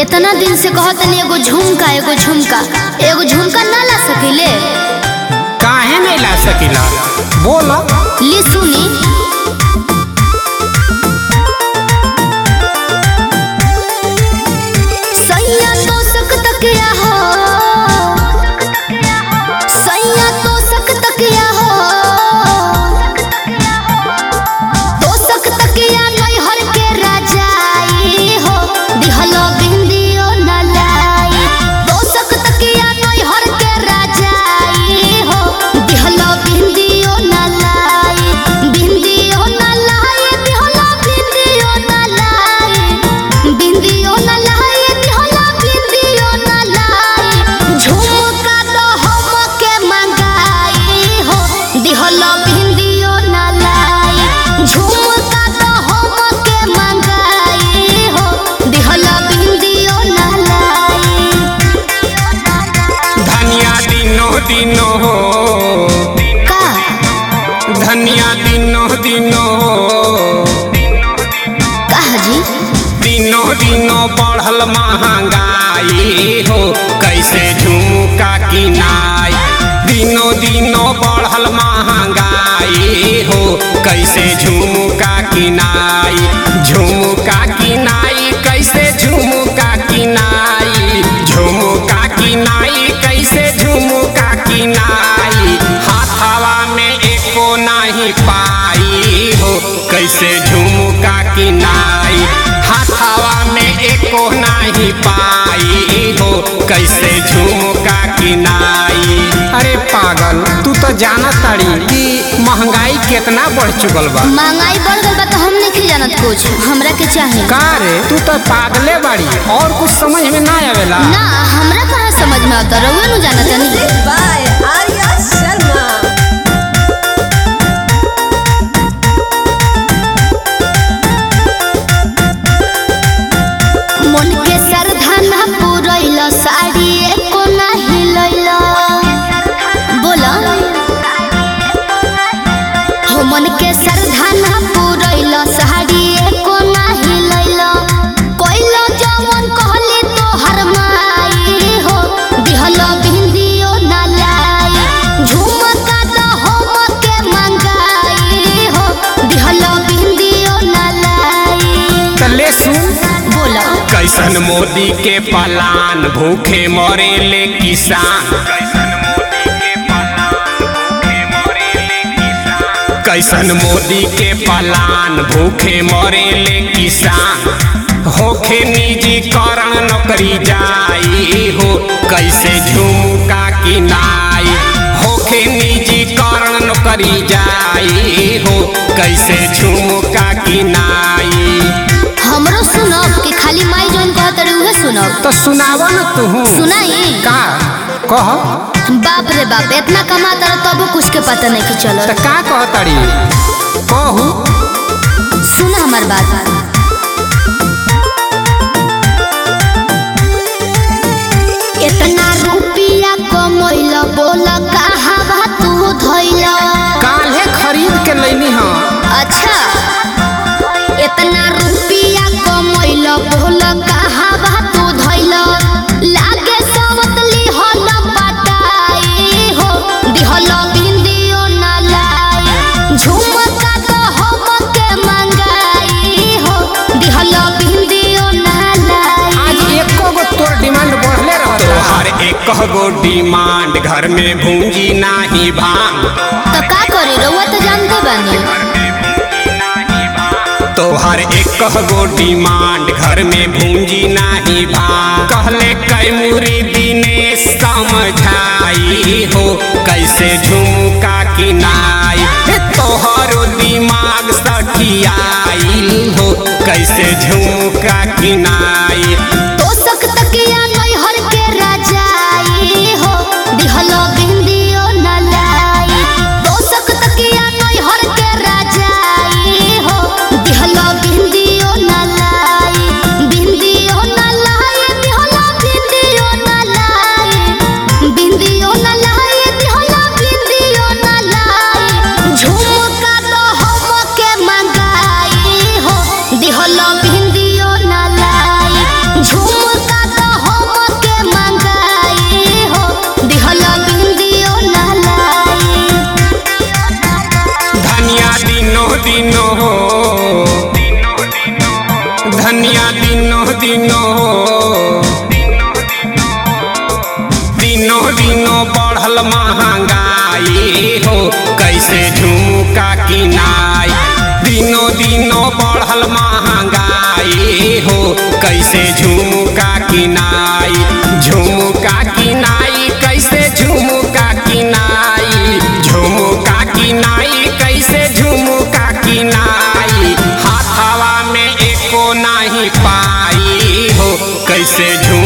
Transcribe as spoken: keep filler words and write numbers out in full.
इतना दिन से कहत नहीं एगो झुमका एगो झुमका एगो झुमका ना ला सकिले। काहे नहीं ला सकिला बोलो। ली सुनी सैया तो सक तकिया हो सैया तो सक तकिया हो तो सक तकिया नहीं हर के राजाई हो दिहलो बिंदियो न लाई तो सक तकिया नहीं हर के राजाई हो दिहलो बिंदियो न लाई बिंदियो न लाई दिहलो बिंदियो न लाई बिंदियो न लाई दिहलो बिंदियो न लाई झुमका तो हम के मंगाई हो दिहलो बिंदियो न लाई झुमका तो हम के मंगाई हो दिहलो बिंदियो न लाई। धनिया दिनो दिनो हो का धनिया दिनो दिनो कहा जी दिनो दिनो बढ़ल महंगाई हो कैसे झुमका किनाई दिनो दिनो बढ़ल महंगाई हो कैसे झुमका किनाई झुमका किनाई कैसे झुमका किनाई झुमका किनाई कैसे झुमका किनाई हाथवा में एको नहीं पाई हो कैसे झुमका किनाई हाथवा में एको नहीं पाई हो कैसे झुमका किनाई। अरे पागल तू तो जाना ताड़ी कि महंगाई कितना बढ़ चुकल बा। महंगाई बढ़ गई बा तो हम नहीं जानत कुछ हमरा के चाहे का रे तू तो पागले बाड़ी और कुछ समझ में ना आवेला। ना हमरा कहाँ समझ में आता रहुए नु जानत नहीं। बाय आर्या शर्मा। मन के श्रद्धा ना पूरैल साड़ी एको नाही लैल बोला हो मन के श्रद्धा ना पूरैल साड़ी एको नाही लैल कोइल जवन कहली तो हर माई हो दिहलो बिंदियो ना लाई झुमका तो हम के मंगाई हो दिहलो बिंदियो ना लाई। तले सुन बोला कैसन मोदी के पलान भूखे मरे ले किसान कैसन मोदी के पलान भूखे मरे ले किसान होखे निजीकरण नौकरी जाई हो कैसे झुमका किनाई होखे निजीकरण नौकरी जाई हो कैसे झुमका किनाई। हमरो सुनब कि खाली माई जोन कहत रही उहे सुनब तो सुनावा न तू सुनाई का कह बाप रे बाप इतना कमाता रह तबो कुछ के पता नहीं कि चलो तो का कहतड़ी कहू सुना हमार बात इतना रुपया कमैल बोल कहाँ तू धैल काल्हे खरीद के लैनी हाँ। अच्छा इतना रुपया कमैल बोल कहाँ तू धैल लागे सबतली हल पटाई हो दिहल बिंदियो न लाई झुमका तो हम के मंगाई हो दिहल बिंदियो न लाई। आज एको गो तोर डिमांड बढ़ले रहत तोहार एक गो डिमांड घर में भूंजी नाही भांग तो का करे रउआ तो जानते बानी तोहर एक गो डिमांड घर में भूंजी नाही भांग कहले कैमुरी दिनेश समझाई हो कैसे झुमका किनाई तोहरो दिमाग सठियाई हो कैसे झुमका किनाई। तो सक तकिया नहीं हर के राजाई हो दिहलो बिंदियो न लाई तो सक तकिया नहीं हर के राजाई हो दिहलो बिंदियो न लाई बिंदियो न लाई दिहलो बिंदियो न लाई बिंदियो न लाई दिहलो बिंदियो न लाई झुमका तो हम के मंगाई हो दिहलो बिंदियो न लाई झुमका धनिया दिनों दिनों दिनों दिनों बढ़ल महंगाई हो कैसे झुमका किनाई दिनों दिनों बढ़ल महंगाई हो कैसे झुमका किनाई झुमका किनाई कैसे झुमका किनाई झुमका किनाई कैसे झुमका किनाई हाथवा में एको नहीं पाई हो कैसे झुम